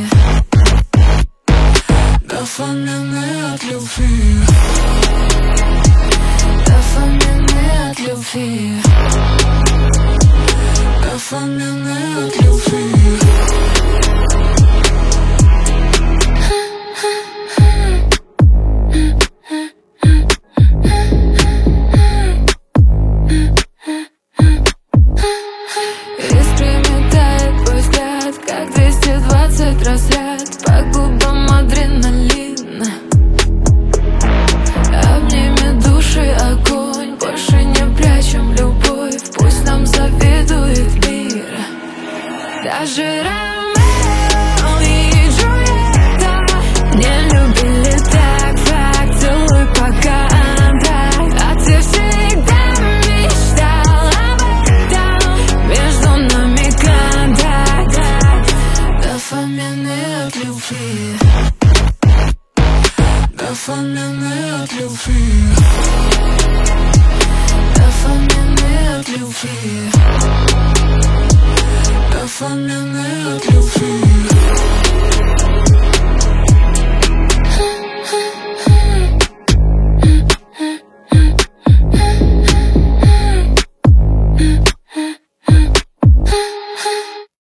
Дофамины от любви. Дофамины от любви. Дофамины от любви. Искрами тает твой взгляд, как 220 разряд по губам адреналина. Обними души огонь, больше не прячем любовь, пусть нам завидует мир. Даже Ромео и Джульетта не любили так, так, целуй пока так. А ты всегда мечтал об этом, между нами контакт. Дофамины от любви. Дофамины от любви. Дофамины от любви. Дофамины от любви.